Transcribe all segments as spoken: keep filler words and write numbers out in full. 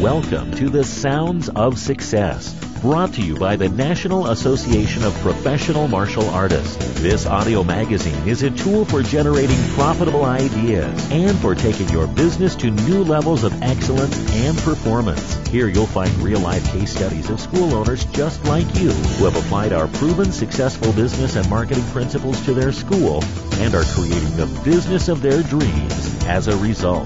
Welcome to the Sounds of Success, brought to you by the National Association of Professional Martial Artists. This audio magazine is a tool for generating profitable ideas and for taking your business to new levels of excellence and performance. Here you'll find real-life case studies of school owners just like you who have applied our proven successful business and marketing principles to their school and are creating the business of their dreams as a result.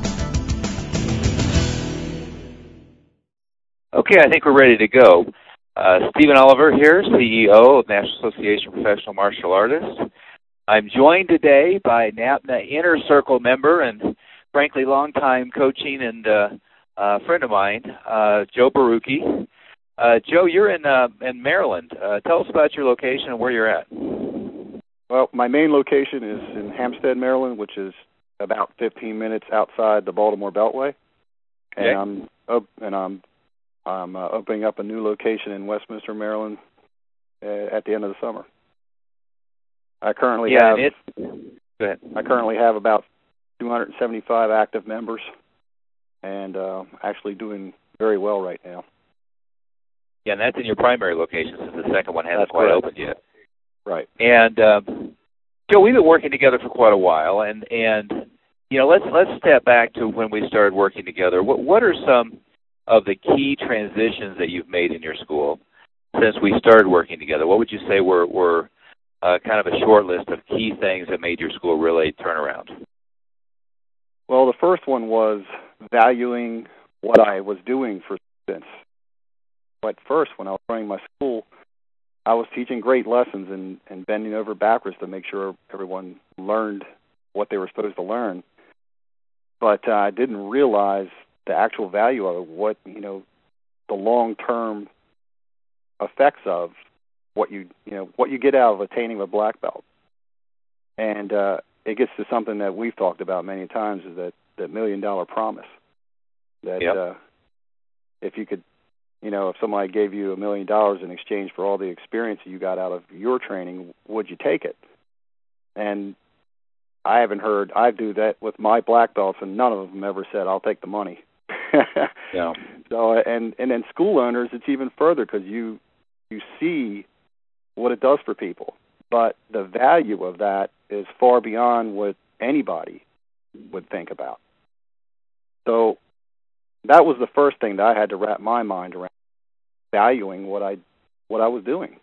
Okay, I think we're ready to go. Uh, Stephen Oliver here, C E O of National Association of Professional Martial Artists. I'm joined today by NAPNA Inner Circle member and, frankly, longtime coaching and uh, uh, friend of mine, uh, Joe Barucki. Uh, Joe, you're in uh, in Maryland. Uh, tell us about your location and where you're at. Well, my main location is in Hampstead, Maryland, which is about fifteen minutes outside the Baltimore Beltway, and Okay. I'm up, and I'm I'm uh, opening up a new location in Westminster, Maryland, uh, at the end of the summer. I currently Yeah, have and it, go ahead. I currently have about two hundred seventy-five active members, and uh, actually doing very well right now. Yeah, and that's in your primary location since the second one hasn't That's quite correct. opened yet. Right. And um, Joe, we've been working together for quite a while, and and you know, let's let's step back to when we started working together. What what are some of the key transitions that you've made in your school since we started working together? What would you say were were uh, kind of a short list of key things that made your school really turn around? Well, the first one was valuing what I was doing for students. But first, when I was running my school, I was teaching great lessons and, and bending over backwards to make sure everyone learned what they were supposed to learn. But uh, I didn't realize the actual value of it, what, you know, the long-term effects of what you, you know, what you get out of attaining a black belt. And uh, it gets to something that we've talked about many times, is that, that million-dollar promise. That Yep. uh, if you could, you know, if somebody gave you a million dollars in exchange for all the experience you got out of your training, would you take it? And I haven't heard, I do that with my black belts, and none of them ever said, I'll take the money. Yeah. So, and, and then school owners, it's even further, because you, you see what it does for people. But the value of that is far beyond what anybody would think about. So that was the first thing that I had to wrap my mind around, valuing what I what I was doing.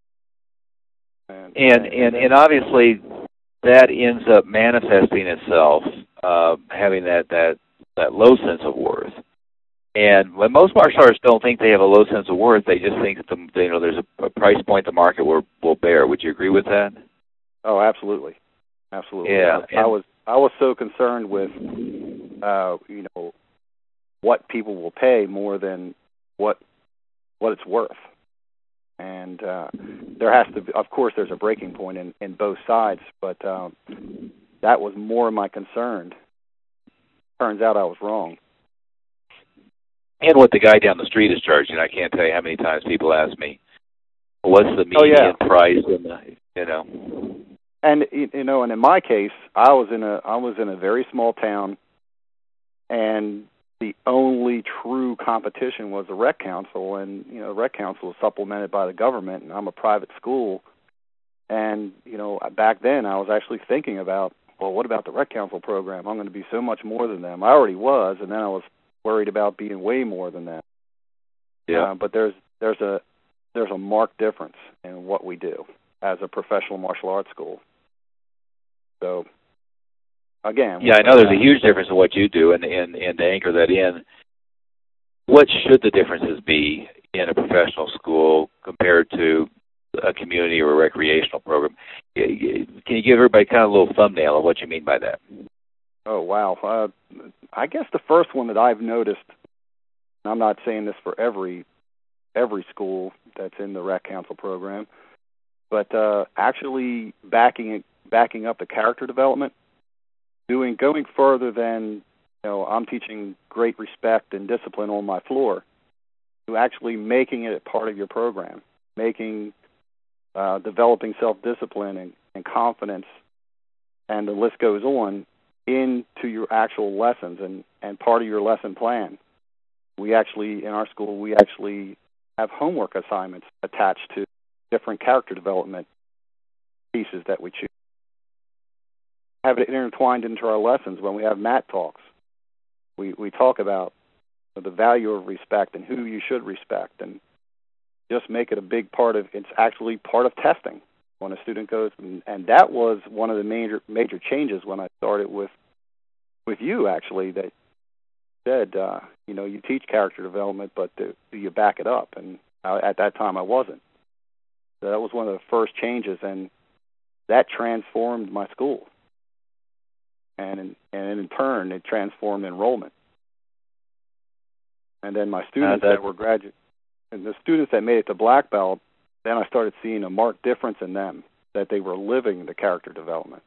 And And and, and obviously that ends up manifesting itself, uh, having that, that, that low sense of worth. And when most martial artists don't think they have a low sense of worth, they just think that the, you know, there's a, a price point the market will, will bear. Would you agree with that? Oh, absolutely, absolutely. Yeah. I, I was I was so concerned with, uh, you know, what people will pay more than what what it's worth. And uh, there has to be, of course, there's a breaking point in, in both sides, but um, that was more my concern. Turns out I was wrong. And what the guy down the street is charging. I can't tell you how many times people ask me, what's the median Oh, yeah. price? And the, you know. And you know, and in my case, I was in a I was in a very small town, and the only true competition was the rec council, and you know, the rec council is supplemented by the government, and I'm a private school. And you know, back then I was actually thinking about, well, what about the rec council program? I'm going to be so much more than them. I already was, and then I was worried about being way more than them. Yeah. Uh, but there's there's a there's a marked difference in what we do as a professional martial arts school. So, again, Yeah, I know there's a huge difference in what you do, and, and, and to anchor that in, what should the differences be in a professional school compared to a community or a recreational program? Can you give everybody kind of a little thumbnail of what you mean by that? Oh, wow. Uh, I guess the first one that I've noticed, and I'm not saying this for every every school that's in the rec council program, but uh, actually backing backing up the character development, doing going further than, you know, I'm teaching great respect and discipline on my floor, to actually making it a part of your program, making uh, developing self-discipline and, and confidence, and the list goes on, into your actual lessons and, and part of your lesson plan. we actually, in our school, we actually have homework assignments attached to different character development pieces that we choose. Have it intertwined into our lessons when we have mat talks. We we talk about the value of respect and who you should respect, and just make it a big part of, it's actually part of testing when a student goes, and, and that was one of the major major changes when I started with with you, actually, that said, uh, you know, you teach character development, but do, do you back it up? And I, at that time, I wasn't. So that was one of the first changes, and that transformed my school. And in, and in turn, it transformed enrollment. And then my students uh, that, that were graduate, and the students that made it to black belt, then I started seeing a marked difference in them, that they were living the character development.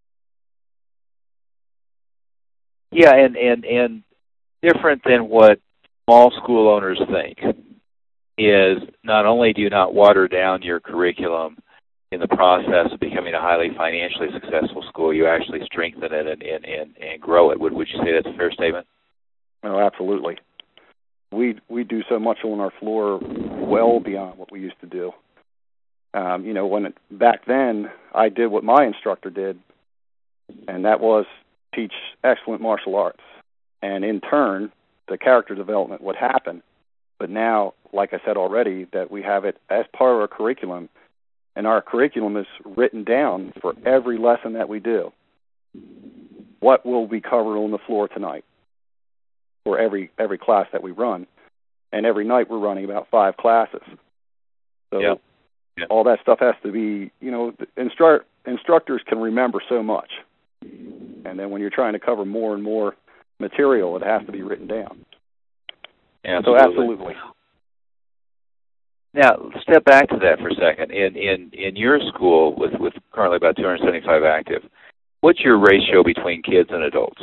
Yeah, and, and, and different than what small school owners think is not only do you not water down your curriculum in the process of becoming a highly financially successful school, you actually strengthen it and, and, and, and grow it. Would, would you say that's a fair statement? Oh, absolutely. We we do so much on our floor well beyond what we used to do. Um, you know, when it, back then, I did what my instructor did, and that was teach excellent martial arts. And in turn, the character development would happen. But now, like I said already, that we have it as part of our curriculum, and our curriculum is written down for every lesson that we do. What will be covered on the floor tonight for every every class that we run? And every night we're running about five classes. So yep. Yep. all that stuff has to be, you know, instru- instructors can remember so much. And then when you're trying to cover more and more material, it has to be written down. Absolutely. So absolutely. Now, step back to that for a second. In in, in your school, with, with currently about two hundred seventy-five active, what's your ratio between kids and adults?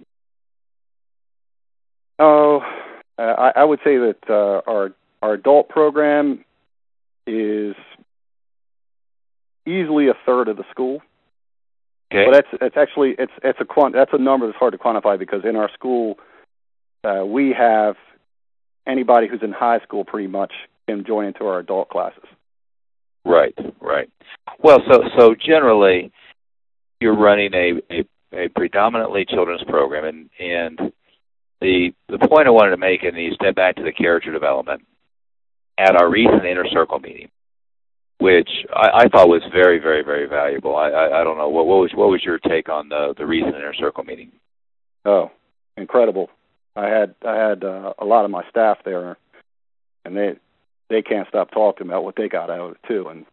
Oh, uh, I, I would say that uh, our our adult program is easily a third of the school. Okay. But that's it's actually it's it's a quant, that's a number that's hard to quantify, because in our school uh, we have anybody who's in high school pretty much can join into our adult classes. Right, right. Well, so so generally you're running a, a, a predominantly children's program, and and the the point I wanted to make, and you step back to the character development at our recent Inner Circle meeting, which I, I thought was very, very, very valuable. I, I, I don't know, what, what was what was your take on the, the recent Inner Circle meeting? Oh, incredible! I had I had uh, a lot of my staff there, and they they can't stop talking about what they got out of it too, and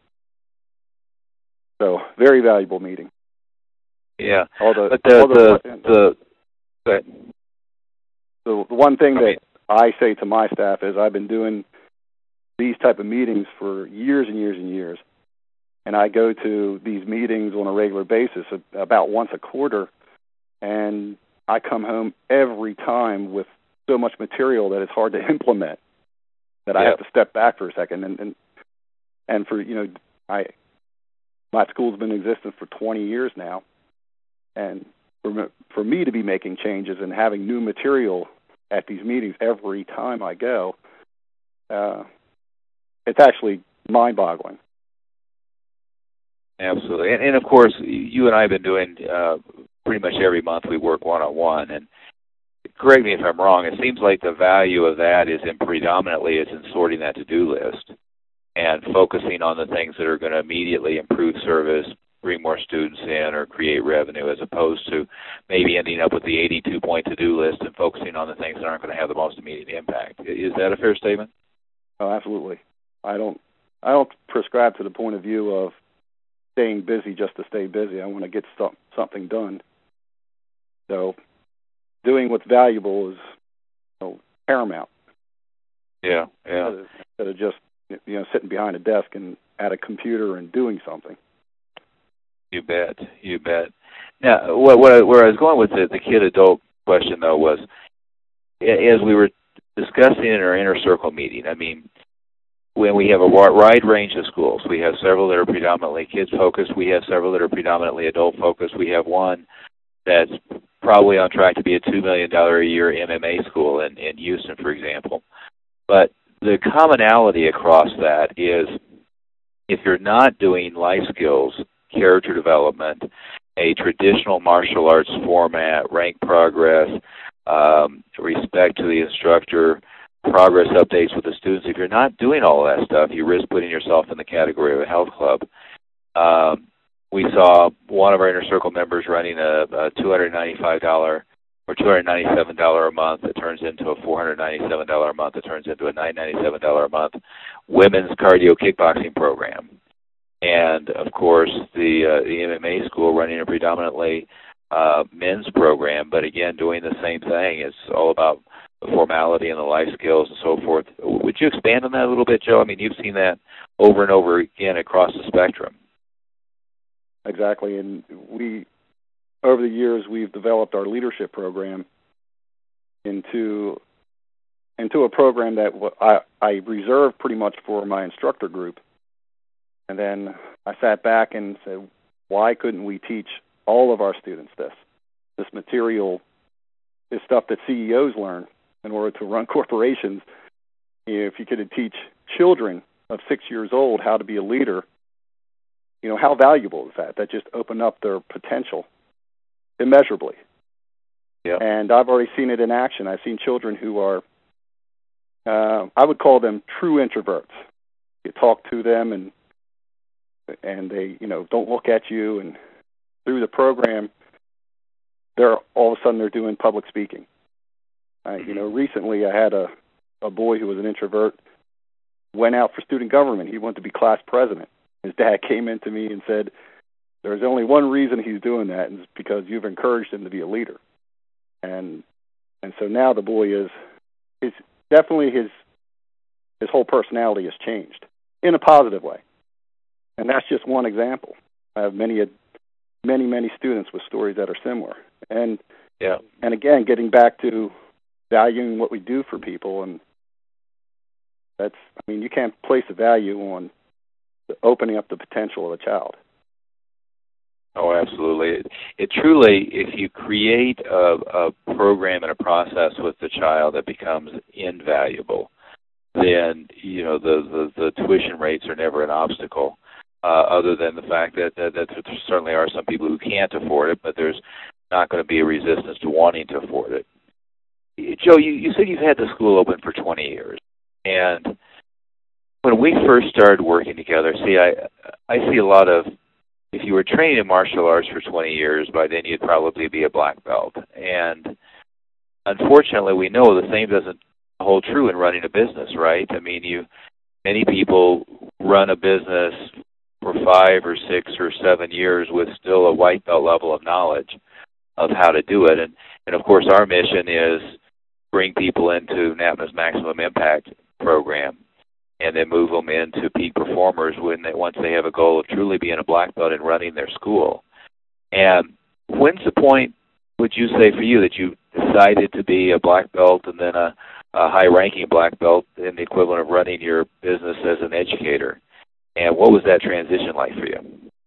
so very valuable meeting. Yeah, all the but the all the, the, the, the, the, the one thing I that mean, I say to my staff is I've been doing these type of meetings for years and years and years, and I go to these meetings on a regular basis, about once a quarter, and I come home every time with so much material that it's hard to implement, that I yeah. have to step back for a second. And, and and for, you know, I my school's been in existence for twenty years now, and for for me to be making changes and having new material at these meetings every time I go, uh, it's actually mind-boggling. Absolutely. And, and, of course, you and I have been doing uh, pretty much every month we work one-on-one. And correct me if I'm wrong, it seems like the value of that is in predominantly is in sorting that to-do list and focusing on the things that are going to immediately improve service, bring more students in, or create revenue, as opposed to maybe ending up with the eighty-two point to-do list and focusing on the things that aren't going to have the most immediate impact. Is that a fair statement? Oh, absolutely. I don't I don't prescribe to the point of view of staying busy just to stay busy. I want to get some, something done. So doing what's valuable is, you know, paramount. Yeah, yeah. Instead of, instead of just, you know, sitting behind a desk and at a computer and doing something. You bet, you bet. Now, what, what I, where I was going with the, the kid-adult question, though, was as we were discussing in our Inner Circle meeting, I mean, when we have a wide range of schools, we have several that are predominantly kids-focused, we have several that are predominantly adult-focused, we have one that's probably on track to be a two million dollars a year M M A school in, in Houston, for example. But the commonality across that is if you're not doing life skills, character development, a traditional martial arts format, rank progress, um, respect to the instructor, progress updates with the students, if you're not doing all that stuff, you risk putting yourself in the category of a health club. Um, we saw one of our Inner Circle members running a, a two hundred ninety-five dollars or two hundred ninety-seven dollars a month that turns into a four hundred ninety-seven dollars a month that turns into a nine hundred ninety-seven dollars a month women's cardio kickboxing program. And, of course, the, uh, the M M A school running a predominantly uh, men's program, but, again, doing the same thing. It's all about the formality and the life skills and so forth. Would you expand on that a little bit, Joe? I mean, you've seen that over and over again across the spectrum. Exactly, and we, over the years, we've developed our leadership program into into a program that I, I reserved pretty much for my instructor group. And then I sat back and said, why couldn't we teach all of our students this? This material, this stuff that C E Os learn in order to run corporations. If you could teach children of six years old how to be a leader, you know, how valuable is that? That just opened up their potential immeasurably. Yeah. And I've already seen it in action. I've seen children who are, uh, I would call them true introverts. You talk to them and and they, you know, don't look at you. And through the program, they're all of a sudden they're doing public speaking. Uh, you know, recently I had a, a boy who was an introvert, went out for student government. He wanted to be class president. His dad came in to me and said, there's only one reason he's doing that, and it's because you've encouraged him to be a leader. And and so now the boy is, is definitely his his whole personality has changed in a positive way. And that's just one example. I have many, many, many students with stories that are similar. And yeah. and again, getting back to valuing what we do for people, and that's, I mean, you can't place a value on opening up the potential of a child. Oh, absolutely. It, it truly, if you create a, a program and a process with the child that becomes invaluable, then, you know, the, the, the tuition rates are never an obstacle, uh, other than the fact that, that, that there certainly are some people who can't afford it, but there's not going to be a resistance to wanting to afford it. Joe, you, you said you've had the school open for twenty years, and when we first started working together, see, I I see a lot of, if you were training in martial arts for twenty years, by then you'd probably be a black belt. And unfortunately, we know the same doesn't hold true in running a business, right? I mean, you many people run a business for five or six or seven years with still a white belt level of knowledge of how to do it. And, and of course, our mission is bring people into NAPNA's Maximum Impact program and then move them into peak performers when they, once they have a goal of truly being a black belt and running their school. And when's the point, would you say, for you that you decided to be a black belt and then a, a high-ranking black belt in the equivalent of running your business as an educator? And what was that transition like for you?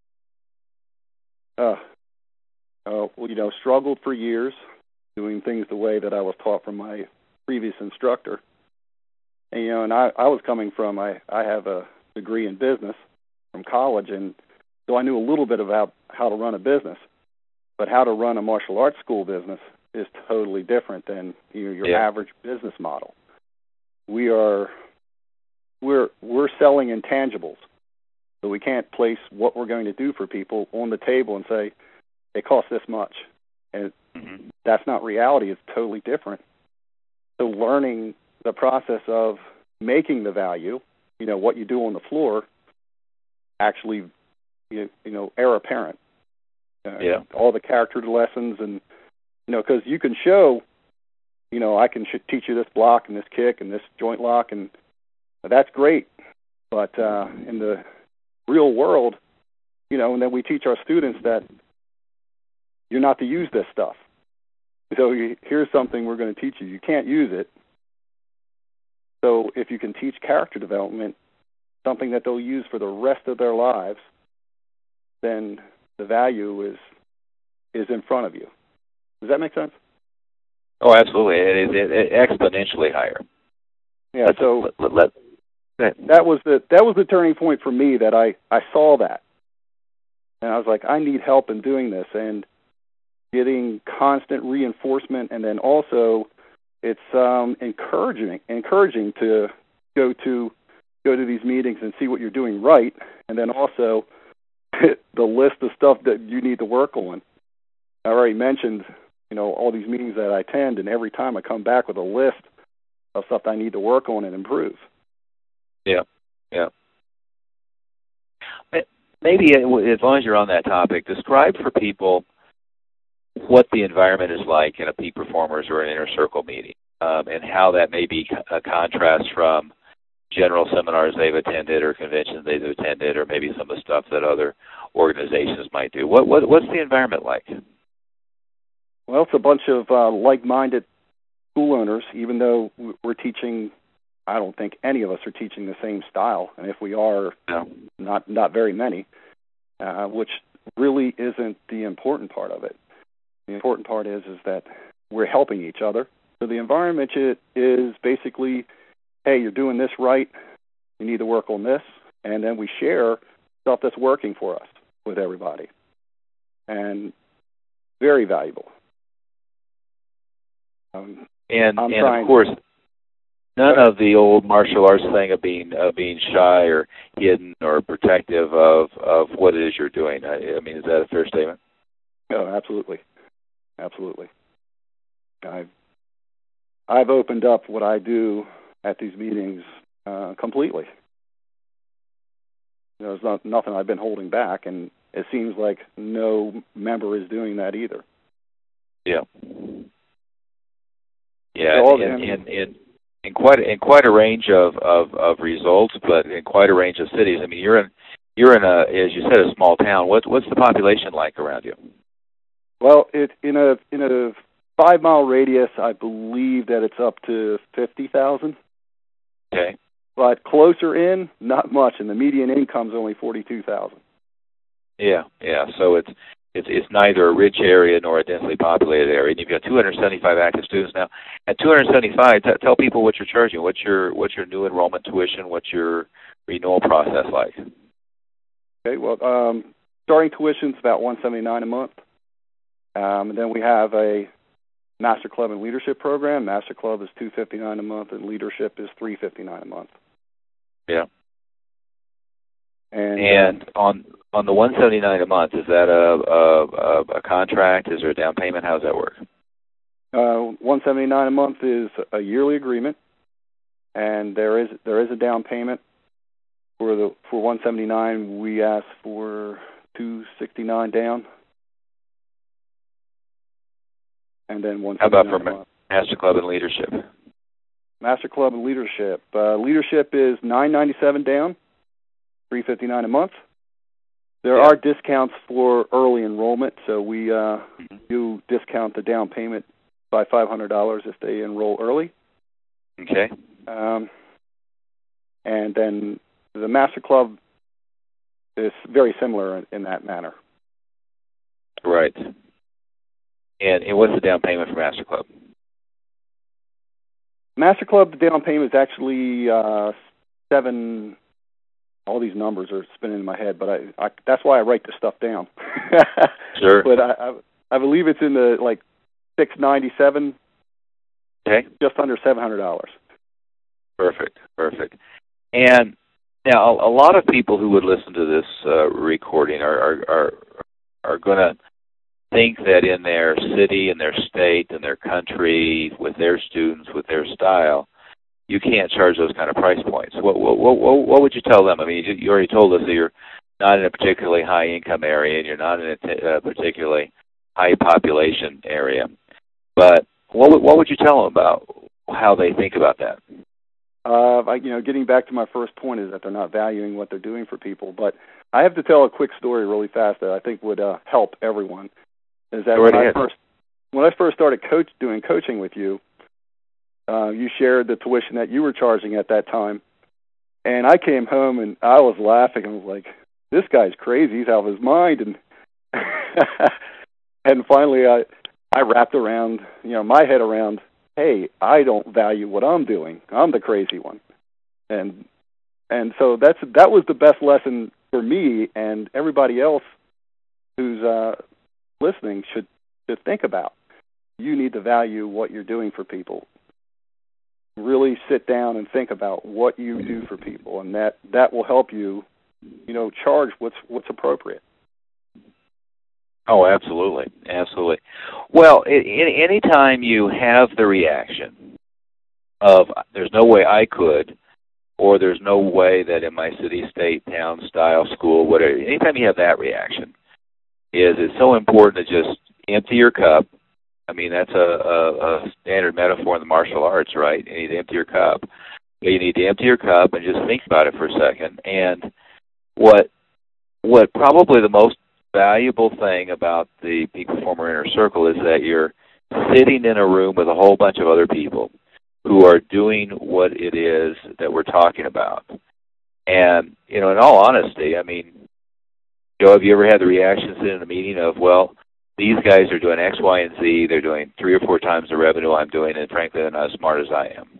Uh, uh, well, you know, struggled for years doing things the way that I was taught from my previous instructor. And, you know, and I, I was coming from, I, I have a degree in business from college, and so I knew a little bit about how to run a business. But how to run a martial arts school business is totally different than, you know, your yeah. average business model. We are, we're, we're selling intangibles. So we can't place what we're going to do for people on the table and say, it costs this much. And mm-hmm. that's not reality. It's totally different. So learning the process of making the value, you know, what you do on the floor, actually, you, you know, heir apparent. Uh, yeah. All the character lessons, and, you know, because you can show, you know, I can sh- teach you this block and this kick and this joint lock, and that's great. But uh, in the real world, you know, and then we teach our students that you're not to use this stuff. So you, here's something we're going to teach you. You can't use it. So if you can teach character development, something that they'll use for the rest of their lives, then the value is is in front of you. Does that make sense? Oh, absolutely. It is it, it, exponentially higher. Yeah. Let's, so let, let, let, that was the that was the turning point for me. That I I saw that, and I was like, I need help in doing this, and getting constant reinforcement, and then also it's um, encouraging encouraging to go to go to these meetings and see what you're doing right, and then also the list of stuff that you need to work on. I already mentioned, you know, all these meetings that I attend, and every time I come back with a list of stuff that I need to work on and improve. Yeah, yeah. Maybe as long as you're on that topic, describe for people what the environment is like in a peak performers or an inner circle meeting, um, and how that may be a contrast from general seminars they've attended or conventions they've attended, or maybe some of the stuff that other organizations might do. What, what what's the environment like? Well, it's a bunch of uh, like-minded school owners, even though we're teaching, I don't think any of us are teaching the same style, and if we are, no. not not very many, uh, which really isn't the important part of it. The important part is is that we're helping each other. So the environment is basically, hey, you're doing this right, you need to work on this, and then we share stuff that's working for us with everybody. And very valuable. Um, and I'm and of course, none of the old martial arts thing of being of being shy or hidden or protective of, of what it is you're doing. I, I mean, is that a fair statement? Oh, absolutely. Absolutely. I've, I've opened up what I do at these meetings uh, completely. There's not, nothing I've been holding back, and it seems like no member is doing that either. Yeah. Yeah, so and, and, and, and quite in quite a range of, of, of results, but in quite a range of cities. I mean, you're in you're in a, as you said, a small town. What what's the population like around you? Well, it in a in a five mile radius, I believe that it's up to fifty thousand. Okay. But closer in, not much, and the median income's only forty-two thousand. Yeah, yeah. So it's it's it's neither a rich area nor a densely populated area. And you've got two hundred seventy-five active students now. At two hundred seventy-five, t- tell people what you're charging. What's your what's your new enrollment tuition? What's your renewal process like? Okay. Well, um, starting tuition's about one seventy-nine a month, um, and then we have a Master Club and Leadership program. Master Club is two fifty-nine a month, and Leadership is three fifty-nine a month. Yeah. And, and um, on on the one seventy-nine a month, is that a, a a contract? Is there a down payment? How does that work? Uh, one seventy-nine a month is a yearly agreement, and there is there is a down payment for the for one seventy-nine. We ask for two sixty-nine down, and then one. How about for Ma- Master Club and Leadership? Master Club and Leadership. Uh, leadership is nine ninety-seven down, three fifty-nine a month. There yeah. are discounts for early enrollment, so we uh, mm-hmm. do discount the down payment by five hundred dollars if they enroll early. Okay. Um, and then the Master Club is very similar in, in that manner. Right. And, and what's the down payment for Master Club? Master Club, the down payment is actually uh, seven. All these numbers are spinning in my head, but I, I that's why I write this stuff down. Sure. But I, I, I believe it's in the like six ninety-seven. Okay. Just under seven hundred dollars. Perfect. Perfect. And now a, a lot of people who would listen to this uh, recording are are are, are going to think that in their city, in their state, in their country, with their students, with their style, you can't charge those kind of price points. What what what, what would you tell them? I mean, you, you already told us that you're not in a particularly high income area and you're not in a, t- a particularly high population area. But what would, what would you tell them about how they think about that? Uh, I, you know, getting back to my first point is that they're not valuing what they're doing for people. But I have to tell a quick story really fast that I think would uh, help everyone. Is that when I first when I first started coach doing coaching with you, uh, you shared the tuition that you were charging at that time, and I came home and I was laughing. I was like, "This guy's crazy. He's out of his mind." And and finally, I I wrapped around, you know, my head around, hey, I don't value what I'm doing. I'm the crazy one. And and so that's that was the best lesson for me, and everybody else who's uh, listening should, should think about. You need to value what you're doing for people. Really sit down and think about what you do for people, and that, that will help you, you know, charge what's what's appropriate. Oh, absolutely, absolutely. Well, any time you have the reaction of "there's no way I could," or "there's no way that in my city, state, town, style, school, whatever," anytime you have that reaction, is it's so important to just empty your cup. I mean, that's a, a, a standard metaphor in the martial arts, right? You need to empty your cup. You need to empty your cup and just think about it for a second. And what what probably the most valuable thing about the Peak Performer Inner Circle is that you're sitting in a room with a whole bunch of other people who are doing what it is that we're talking about. And, you know, in all honesty, I mean, Joe, have you ever had the reactions in a meeting of, well, these guys are doing X, Y, and Z, they're doing three or four times the revenue I'm doing, and frankly, they're not as smart as I am.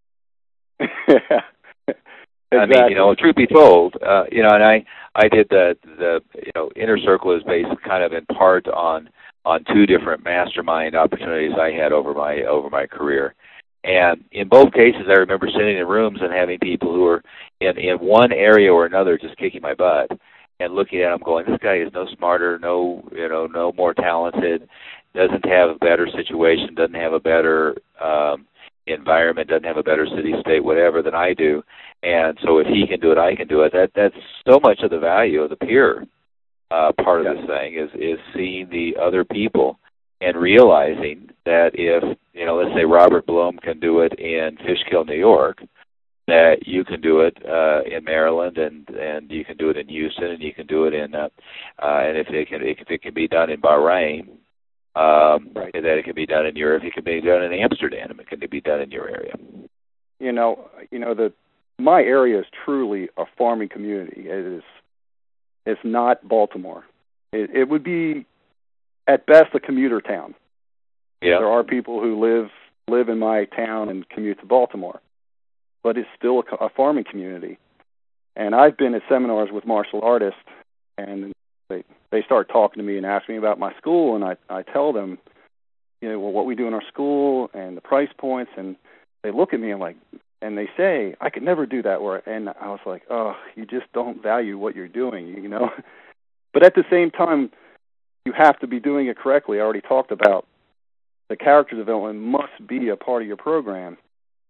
Exactly. I mean, you know, truth be told, uh, you know, and I, I did the, the, you know, Inner Circle is based kind of in part on, on two different mastermind opportunities I had over my, over my career. And in both cases, I remember sitting in rooms and having people who were in, in one area or another just kicking my butt, and looking at him going, this guy is no smarter, no, you know, no more talented, doesn't have a better situation, doesn't have a better um, environment, doesn't have a better city, state, whatever than I do. And so if he can do it, I can do it. That That's so much of the value of the peer uh, part of yes. this thing is, is seeing the other people and realizing that if, you know, let's say Robert Bloom can do it in Fishkill, New York, that you can do it uh, in Maryland, and, and you can do it in Houston, and you can do it in, uh, uh, and if it can, if it can be done in Bahrain, um, right. that it can be done in Europe, it can be done in Amsterdam, it can be done in your area. You know, you know the my area is truly a farming community. It is, it's not Baltimore. It, it would be, at best, a commuter town. Yeah. There are people who live live in my town and commute to Baltimore, but it's still a, a farming community. And I've been at seminars with martial artists, and they they start talking to me and ask me about my school, and I, I tell them, you know, well, what we do in our school and the price points, and they look at me and like, and they say, I could never do that. Where, and I was like, oh, you just don't value what you're doing, you know. But at the same time, you have to be doing it correctly. I already talked about the character development must be a part of your program,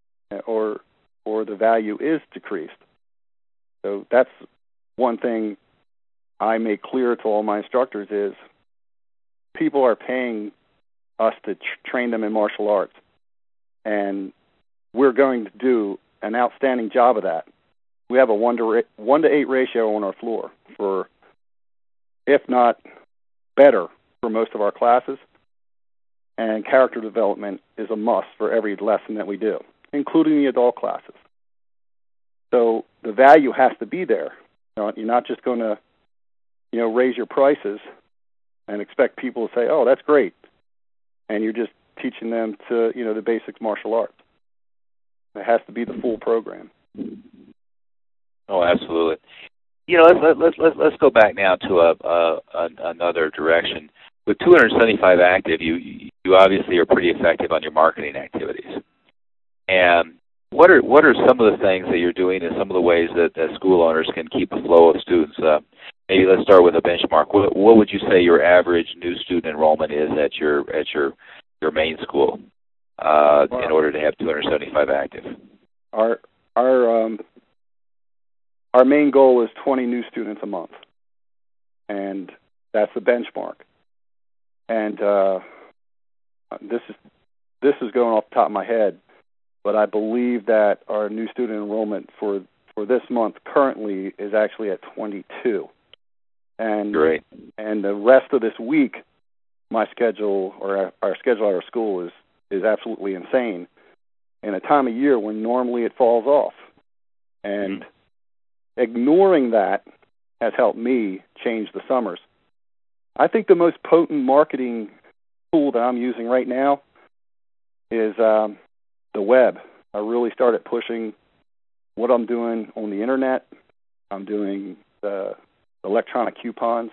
or or the value is decreased. So that's one thing I make clear to all my instructors is people are paying us to tr- train them in martial arts, and we're going to do an outstanding job of that. We have a one to ra- one to eight ratio on our floor for, if not better, for most of our classes, and character development is a must for every lesson that we do, including the adult classes. So the value has to be there. You know, you're not just going to, you know, raise your prices and expect people to say, "Oh, that's great," and you're just teaching them to, you know, the basics martial arts. It has to be the full program. Oh, absolutely. You know, let's let's let's let's go back now to a, a, a another direction. With two hundred seventy-five active, you you obviously are pretty effective on your marketing activities. And what are what are some of the things that you're doing, and some of the ways that, that school owners can keep a flow of students? Uh, maybe let's start with a benchmark. What, what would you say your average new student enrollment is at your at your your main school uh, wow. in order to have two hundred seventy-five active? Our our um, our main goal is twenty new students a month, and that's the benchmark. And uh, this is this is going off the top of my head, but I believe that our new student enrollment for, for this month currently is actually at twenty-two. And Great. And the rest of this week, my schedule or our, our schedule at our school is, is absolutely insane. In a time of year when normally it falls off, and mm-hmm. ignoring that has helped me change the summers. I think the most potent marketing tool that I'm using right now is um, the web. I really started pushing what I'm doing on the internet. I'm doing the electronic coupons.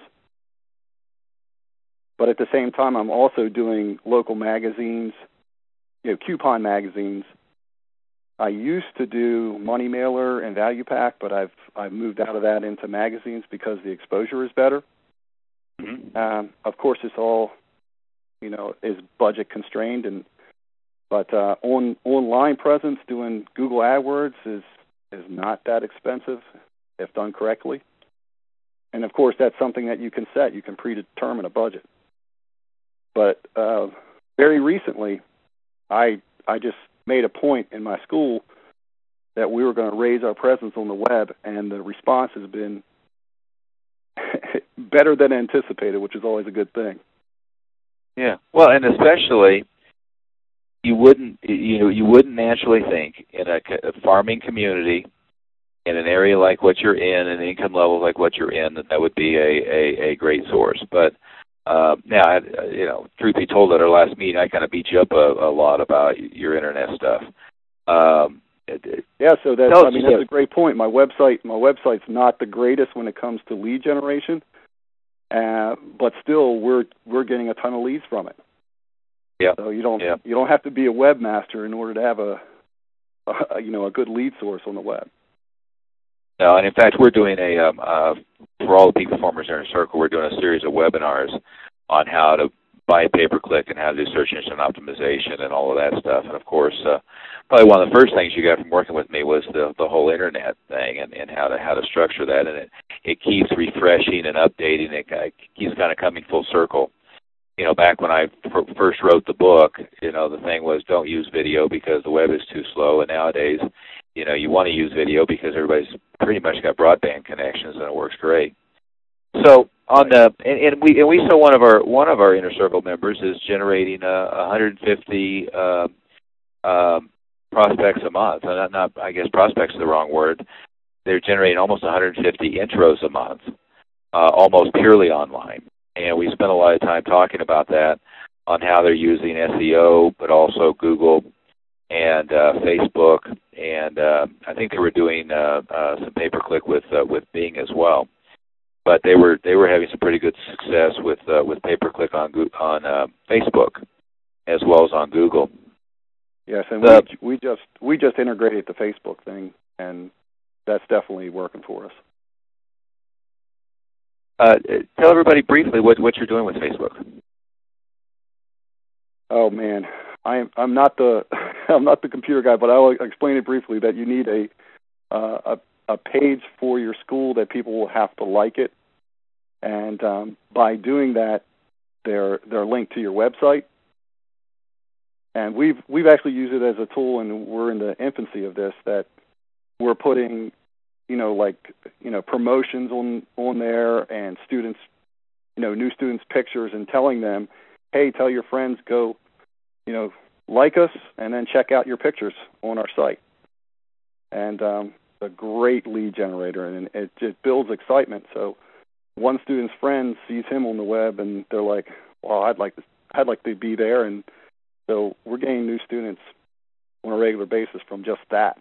But at the same time, I'm also doing local magazines, you know, coupon magazines. I used to do Money Mailer and Value Pack, but I've I've moved out of that into magazines because the exposure is better. Mm-hmm. Um, of course, it's all, you know, is budget constrained, and but uh, on online presence, doing Google AdWords is is not that expensive if done correctly. And of course, that's something that you can set. You can predetermine a budget. But uh, very recently, I I just made a point in my school that we were going to raise our presence on the web, and the response has been better than anticipated, which is always a good thing. Yeah, well, and especially you wouldn't you know you wouldn't naturally think in a, a farming community, in an area like what you're in, an income level like what you're in, that that would be a, a, a great source. But uh, now, I, you know, truth be told, at our last meeting, I kind of beat you up a, a lot about your internet stuff. Um, it, it, yeah, so that's I mean that's a great point. My website, my website's not the greatest when it comes to lead generation, uh, but still, we're we're getting a ton of leads from it. Yeah. So you don't yeah. you don't have to be a webmaster in order to have a, a you know a good lead source on the web. No, and in fact, we're doing a, um, uh, for all the peak performers in our circle, we're doing a series of webinars on how to buy pay-per-click and how to do search engine optimization and all of that stuff. And of course, uh, probably one of the first things you got from working with me was the the whole internet thing and, and how to how to structure that. And it, it keeps refreshing and updating. It, it keeps kind of coming full circle. You know, back when I f- first wrote the book, you know, the thing was don't use video because the web is too slow. And nowadays, you know, you want to use video because everybody's pretty much got broadband connections and it works great. So on the and, and we and we saw one of our one of our inner circle members is generating uh, one hundred fifty uh, um, prospects a month. Not, not I guess prospects is the wrong word. They're generating almost one hundred fifty intros a month, uh, almost purely online. And we spent a lot of time talking about that, on how they're using S E O, but also Google and uh, Facebook, and uh, I think they were doing uh, uh, some pay-per-click with uh, with Bing as well. But they were they were having some pretty good success with uh, with pay-per-click on on uh, Facebook, as well as on Google. Yes, and the, we we just we just integrated the Facebook thing, and that's definitely working for us. Uh, tell everybody briefly what, what you're doing with Facebook. Oh man, I'm I'm not the I'm not the computer guy, but I'll explain it briefly. That you need a uh, a, a page for your school that people will have to like it, and um, by doing that, they're they're linked to your website. And we've we've actually used it as a tool, and we're in the infancy of this. That we're putting, you know, like, you know, promotions on, on there, and students, you know, new students' pictures, and telling them, hey, tell your friends, go, you know, like us, and then check out your pictures on our site. And um, a great lead generator, and it just builds excitement. So one student's friend sees him on the web, and they're like, well, I'd like to, I'd like to be there. And so we're getting new students on a regular basis from just that.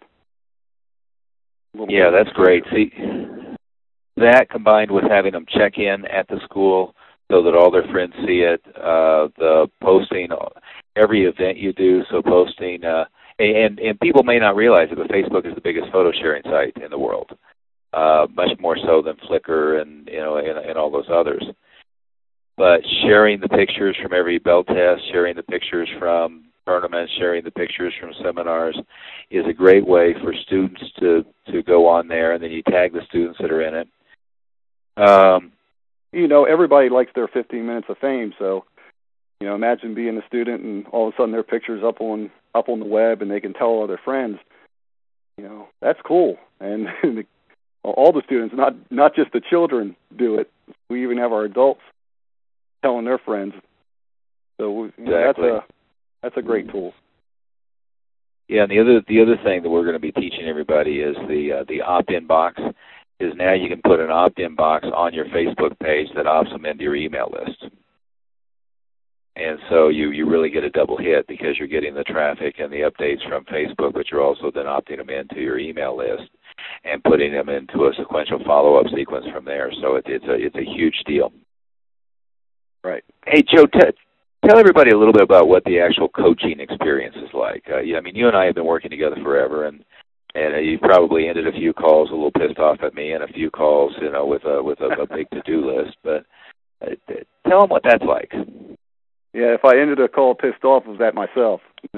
Yeah, that's great. See, that combined with having them check in at the school so that all their friends see it, uh, the posting every event you do, so posting, uh, and, and people may not realize it, but Facebook is the biggest photo sharing site in the world, uh, much more so than Flickr and, you know, and, and all those others. But sharing the pictures from every bell test, sharing the pictures from tournaments, sharing the pictures from seminars is a great way for students to, to go on there, and then you tag the students that are in it. Um, you know, everybody likes their fifteen minutes of fame, so, you know, imagine being a student and all of a sudden their picture's up on up on the web and they can tell all their friends. You know, that's cool. And all the students, not not just the children, do it. We even have our adults telling their friends. So you know, exactly. that's a That's a great tool. Yeah, and the other the other thing that we're going to be teaching everybody is the uh, the opt-in box. Is now you can put an opt-in box on your Facebook page that opts them into your email list. And so you, you really get a double hit because you're getting the traffic and the updates from Facebook, but you're also then opting them into your email list and putting them into a sequential follow-up sequence from there. So it, it's a it's a huge deal. Right. Hey, Joe, t- tell everybody a little bit about what the actual coaching experience is like. Uh, yeah, I mean, you and I have been working together forever, and and uh, you've probably ended a few calls a little pissed off at me, and a few calls, you know, with a with a, a big to-do list. But uh, tell them what that's like. Yeah, if I ended a call pissed off, it was at myself.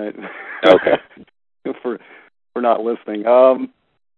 Okay. for for not listening. Um,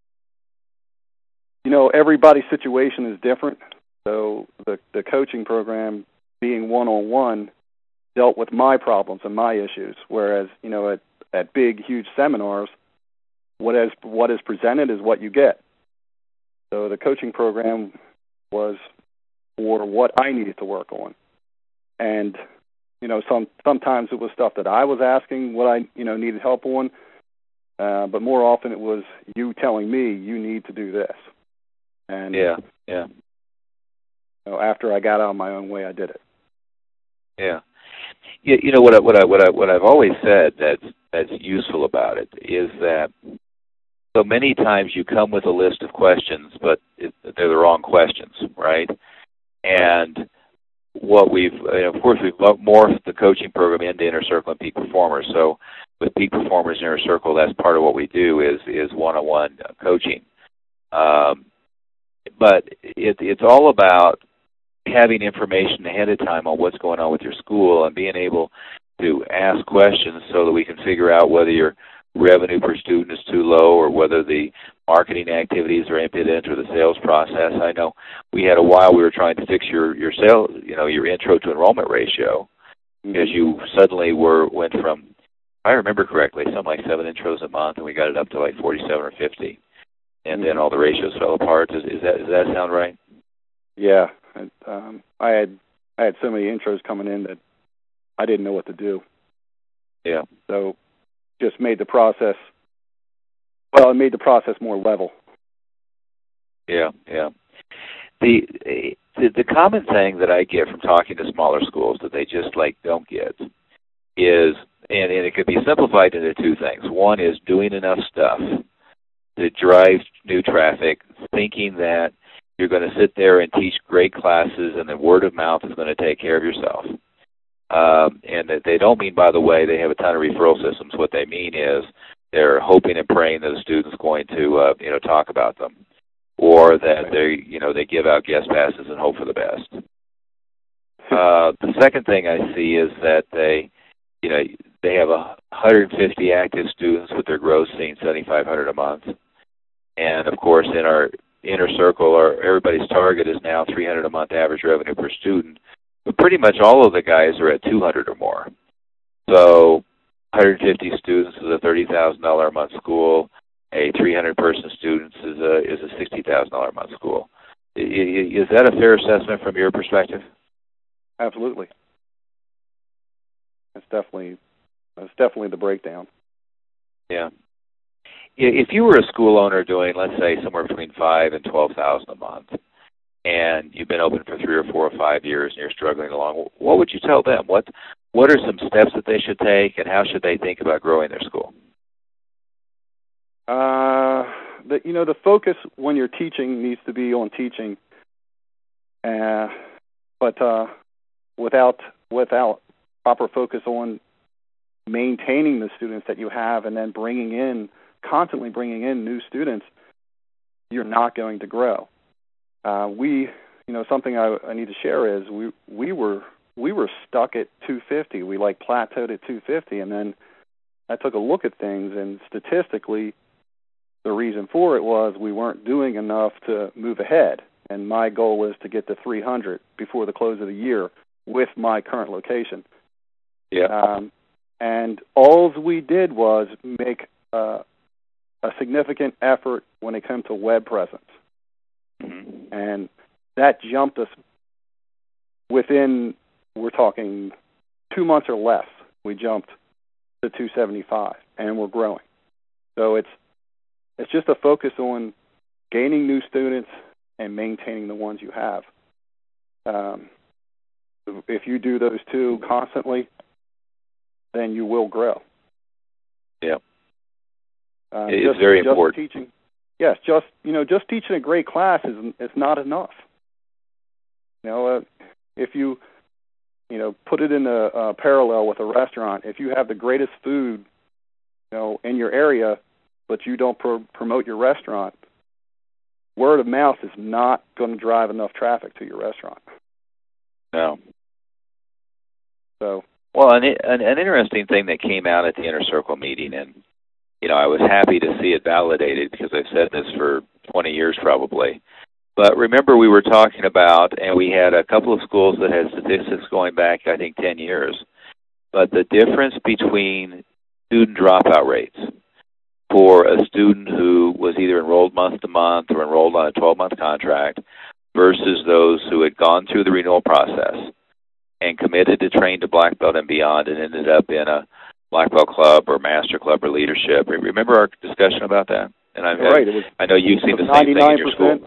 you know, everybody's situation is different. So the the coaching program, being one-on-one, dealt with my problems and my issues, whereas, you know, at, at big, huge seminars, what is what is presented is what you get. So the coaching program was for what I needed to work on. And, you know, some sometimes it was stuff that I was asking what I, you know, needed help on, uh, but more often it was you telling me you need to do this. And yeah, yeah. You know, after I got out of my own way, I did it. Yeah. You, you know what I, what I what I what I've always said that's that's useful about it is that so many times you come with a list of questions, but it, they're the wrong questions, right? And what we've, and of course, we've morphed the coaching program into Inner Circle and Peak Performers. So with Peak Performers and Inner Circle, that's part of what we do is is one-on-one coaching. Um, but it, it's all about having information ahead of time on what's going on with your school and being able to ask questions so that we can figure out whether your revenue per student is too low or whether the marketing activities are impediment or the sales process. I know we had a while we were trying to fix your your sales, you know, your intro to enrollment ratio, because you suddenly were went from, if I remember correctly, something like seven intros a month, and we got it up to like forty-seven or fifty, and then all the ratios fell apart. Is, is that does that sound right? Yeah, um, I had I had so many intros coming in that I didn't know what to do. Yeah. So just made the process, well, it made the process more level. Yeah, yeah. The, the the common thing that I get from talking to smaller schools that they just like don't get is, and, and it could be simplified into two things. One is doing enough stuff to drive new traffic, thinking that you're going to sit there and teach great classes and then word of mouth is going to take care of yourself. Um, and that they don't mean, by the way, they have a ton of referral systems. What they mean is they're hoping and praying that the student's going to, uh, you know, talk about them, or that they, you know, they give out guest passes and hope for the best. Uh, the second thing I see is that they, you know, they have one hundred fifty active students with their gross seeing seventy-five hundred dollars a month, and of course, in our Inner Circle, our everybody's target is now three hundred dollars a month average revenue per student. But pretty much all of the guys are at two hundred or more. So one hundred fifty students is a thirty thousand dollars a month school. A three hundred person student is a is a sixty thousand dollars a month school. Is that a fair assessment from your perspective? Absolutely. That's definitely that's definitely the breakdown. Yeah. If you were a school owner doing, let's say, somewhere between five and twelve thousand a month, and you've been open for three or four or five years, and you're struggling along, what would you tell them? What What are some steps that they should take, and how should they think about growing their school? Uh, the, you know, the focus when you're teaching needs to be on teaching, uh, but uh, without without proper focus on maintaining the students that you have, and then bringing in constantly bringing in new students, you're not going to grow. Uh, we, you know, something I, I need to share is we we were we were stuck at two fifty. We like plateaued at two fifty, and then I took a look at things, and statistically, the reason for it was we weren't doing enough to move ahead. And my goal was to get to three hundred before the close of the year with my current location. Yeah. Um, and all we did was make uh, a significant effort when it came to web presence. Mm-hmm. And that jumped us within, we're talking two months or less, we jumped to two seventy-five, and we're growing. So it's it's just a focus on gaining new students and maintaining the ones you have. Um, if you do those two constantly, then you will grow. Yeah, uh, it's just, very just important. Teaching, yes, just you know, just teaching a great class is is not enough. You know, uh, if you you know put it in a, a parallel with a restaurant, if you have the greatest food, you know, in your area, but you don't pro- promote your restaurant, word of mouth is not going to drive enough traffic to your restaurant. No. So. Well, an, an, an interesting thing that came out at the Inner Circle meeting, and, you know, I was happy to see it validated because I've said this for twenty years probably. But remember we were talking about, and we had a couple of schools that had statistics going back, I think, ten years, but the difference between student dropout rates for a student who was either enrolled month to month or enrolled on a twelve-month contract versus those who had gone through the renewal process and committed to train to black belt and beyond and ended up in a black belt club or master club or leadership. Remember our discussion about that? And I've had, right. It was, I know you've seen the same thing in your school.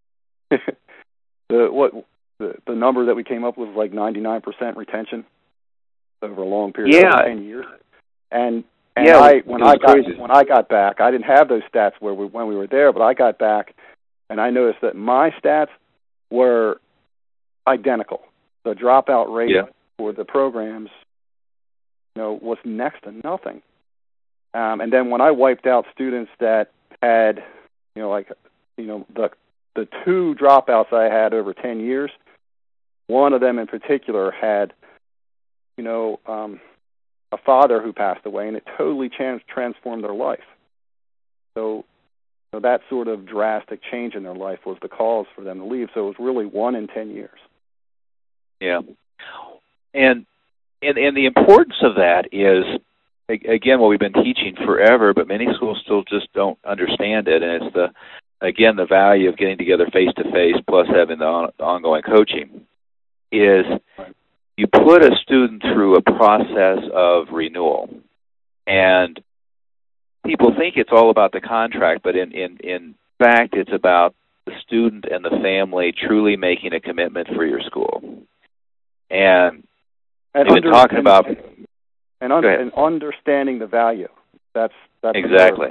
the what the, the number that we came up with was like ninety-nine percent retention over a long period yeah. of ten years. And and yeah, I when I got crazy. when I got back, I didn't have those stats where we, when we were there, but I got back and I noticed that my stats were identical. The dropout rate yeah. for the programs, you know, was next to nothing. Um, and then when I wiped out students that had, you know, like, you know, the the two dropouts I had over ten years, one of them in particular had, you know, um, a father who passed away, and it totally trans- transformed their life. So, so that sort of drastic change in their life was the cause for them to leave. So it was really one in ten years. Yeah, and and and the importance of that is, again, what we've been teaching forever, but many schools still just don't understand it, and it's the again the value of getting together face to face plus having the on, ongoing coaching is you put a student through a process of renewal, and people think it's all about the contract, but in in in fact it's about the student and the family truly making a commitment for your school. And, and we've been talking and, about and, un- and understanding the value. That's that's exactly.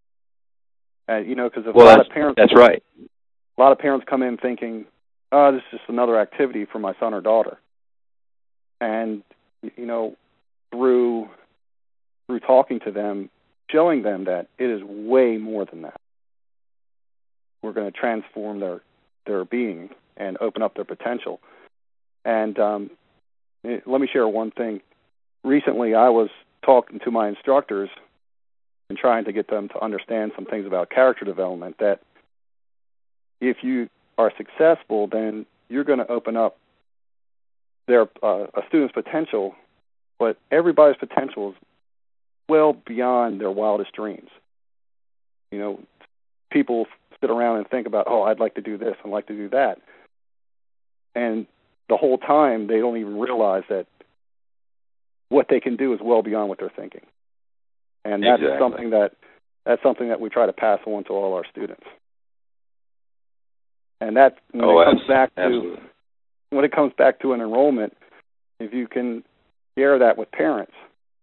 And you know, because a well, lot that's, of parents. That's right. A lot of parents come in thinking, "Oh, this is just another activity for my son or daughter." And you know, through through talking to them, showing them that it is way more than that. We're going to transform their their being and open up their potential. And um, let me share one thing. Recently, I was talking to my instructors and trying to get them to understand some things about character development, that if you are successful, then you're going to open up their uh, a student's potential, but everybody's potential is well beyond their wildest dreams. You know, people sit around and think about, oh, I'd like to do this, I'd like to do that. And the whole time, they don't even realize that what they can do is well beyond what they're thinking. And that's exactly. something that that's something that we try to pass on to all our students. And that when oh, it comes back to absolutely. when it comes back to an enrollment, if you can share that with parents,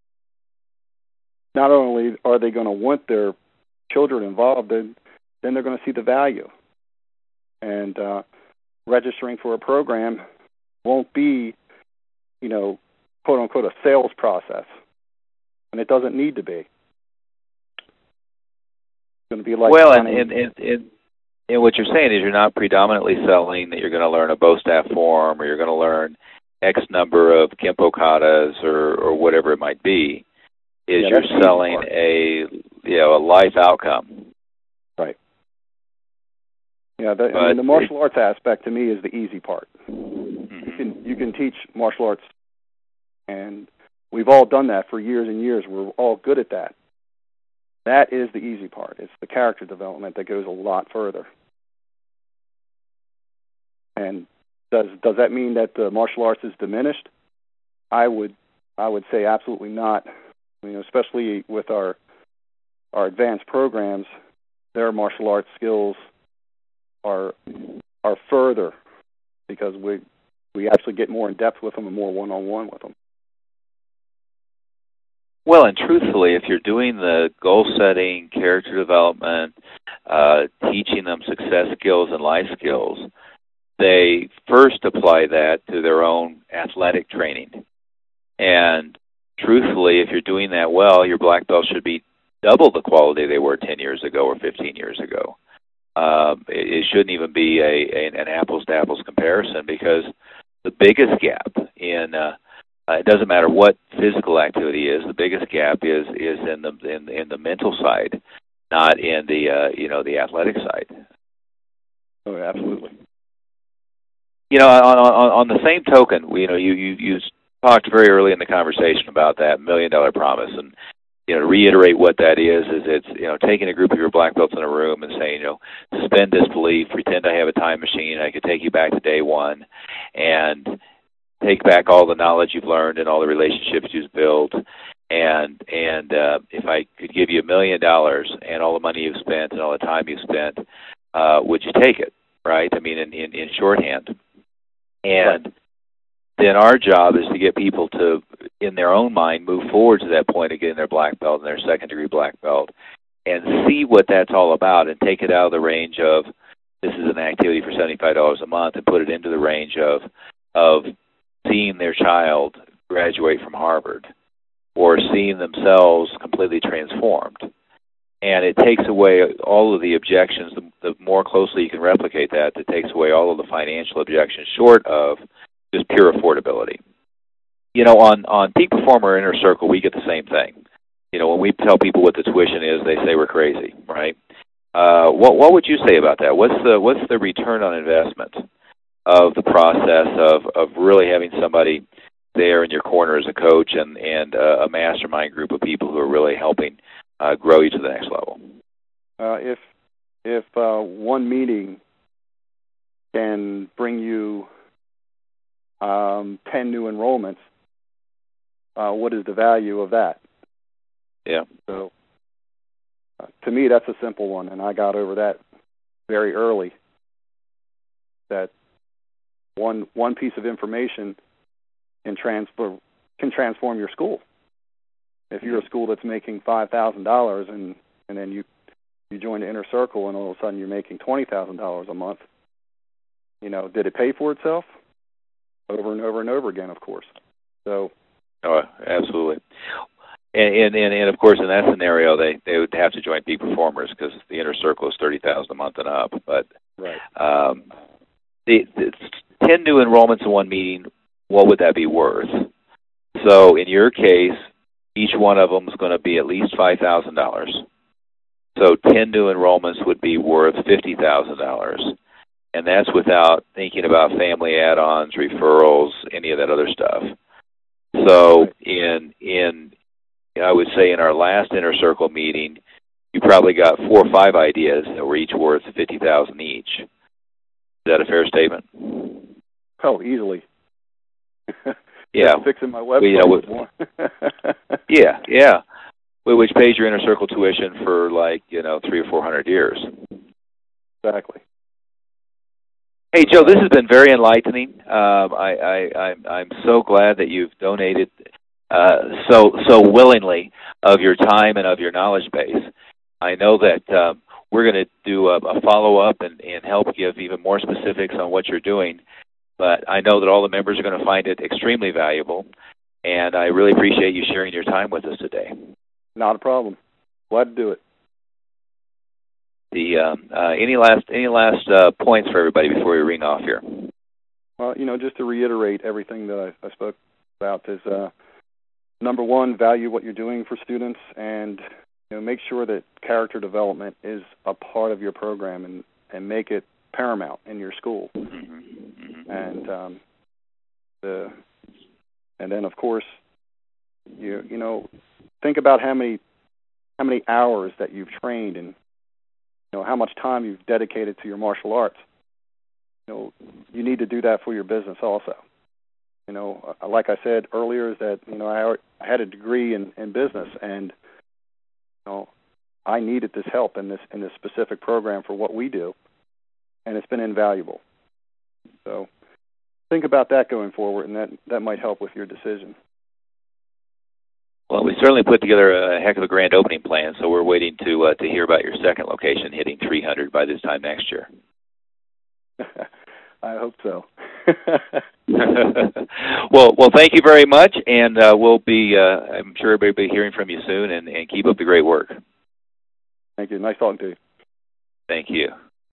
not only are they going to want their children involved, then then they're going to see the value. And uh, registering for a program won't be, you know, quote unquote, a sales process, and it doesn't need to be. It's going to be like well, and and, and and and what you're saying is you're not predominantly selling that you're going to learn a bow staff form or you're going to learn X number of Kempo katas or or whatever it might be. Is yeah, you're selling a you know a life outcome. Right. Yeah, the, I mean, the martial arts aspect to me is the easy part. Mm-hmm. You can you can teach martial arts, and we've all done that for years and years. We're all good at that. That is the easy part. It's the character development that goes a lot further. And does does that mean that the martial arts is diminished? I would I would say absolutely not. You know, especially with our our advanced programs, their martial arts skills are are further because we we actually get more in depth with them and more one-on-one with them. Well, and truthfully, if you're doing the goal setting, character development, uh, teaching them success skills and life skills, they first apply that to their own athletic training. And truthfully, if you're doing that well, your black belts should be double the quality they were ten years ago or fifteen years ago. Um, it, it shouldn't even be a, a, an apples-to-apples comparison, because the biggest gap in uh, uh, it doesn't matter what physical activity is. The biggest gap is is in the in, in the mental side, not in the uh, you know the athletic side. Oh, absolutely. You know, on, on, on the same token, you know, you, you you talked very early in the conversation about that million dollar promise, and you know, to reiterate what that is, is it's, you know, taking a group of your black belts in a room and saying, you know, suspend disbelief, pretend I have a time machine, I could take you back to day one, and take back all the knowledge you've learned and all the relationships you've built, and and uh, if I could give you a million dollars and all the money you've spent and all the time you've spent, uh, would you take it, right? I mean, in, in, in shorthand. And right. Then our job is to get people to, in their own mind, move forward to that point of getting their black belt and their second-degree black belt and see what that's all about, and take it out of the range of this is an activity for seventy-five dollars a month and put it into the range of of seeing their child graduate from Harvard or seeing themselves completely transformed. And it takes away all of the objections. The, the more closely you can replicate that, it takes away all of the financial objections short of just pure affordability. You know, on, on Peak Performer Inner Circle, we get the same thing. You know, when we tell people what the tuition is, they say we're crazy, right? Uh, what what would you say about that? What's the what's the return on investment of the process of, of really having somebody there in your corner as a coach and, and uh, a mastermind group of people who are really helping uh, grow you to the next level? Uh, if if uh, one meeting can bring you um, ten new enrollments, uh, what is the value of that? Yeah. So uh, to me, that's a simple one, and I got over that very early. That one one piece of information can transfer can transform your school. If you're a school that's making five thousand dollars and and then you you join the Inner Circle and all of a sudden you're making twenty thousand dollars a month, you know, did it pay for itself? Over and over and over again, of course. So, oh, absolutely. And, and and of course, in that scenario, they, they would have to join Peak Performers because the Inner Circle is thirty thousand a month and up. But right. um, the, the ten new enrollments in one meeting, what would that be worth? So, in your case, each one of them is going to be at least five thousand dollars. So, ten new enrollments would be worth fifty thousand dollars. And that's without thinking about family add-ons, referrals, any of that other stuff. So in in I would say in our last Inner Circle meeting, you probably got four or five ideas that were each worth fifty thousand each. Is that a fair statement? Oh, easily. Yeah. Fixing my website. We, you know, yeah, yeah. Which pays your Inner Circle tuition for like, you know, three or four hundred years. Exactly. Hey, Joe, this has been very enlightening. Um, I, I, I'm, I'm so glad that you've donated uh, so so willingly of your time and of your knowledge base. I know that um, we're going to do a, a follow-up and, and help give even more specifics on what you're doing, but I know that all the members are going to find it extremely valuable, and I really appreciate you sharing your time with us today. Not a problem. Glad to do it. The um, uh, any last any last uh, points for everybody before we ring off here? Well, you know, just to reiterate everything that I, I spoke about is uh, number one, value what you're doing for students, and you know, make sure that character development is a part of your program, and, and make it paramount in your school. Mm-hmm. Mm-hmm. And um, the and then of course, you you know, think about how many how many hours that you've trained and you know, how much time you've dedicated to your martial arts. You know, you need to do that for your business also. You know, like I said earlier, is that, you know, I, I had a degree in, in business, and, you know, I needed this help in this in this specific program for what we do, and it's been invaluable. So think about that going forward, and that, that might help with your decision. Well, we certainly put together a heck of a grand opening plan, so we're waiting to uh, to hear about your second location hitting three hundred by this time next year. I hope so. well, well, thank you very much, and uh, we'll be, uh, I'm sure everybody will be hearing from you soon, and, and keep up the great work. Thank you. Nice talking to you. Thank you.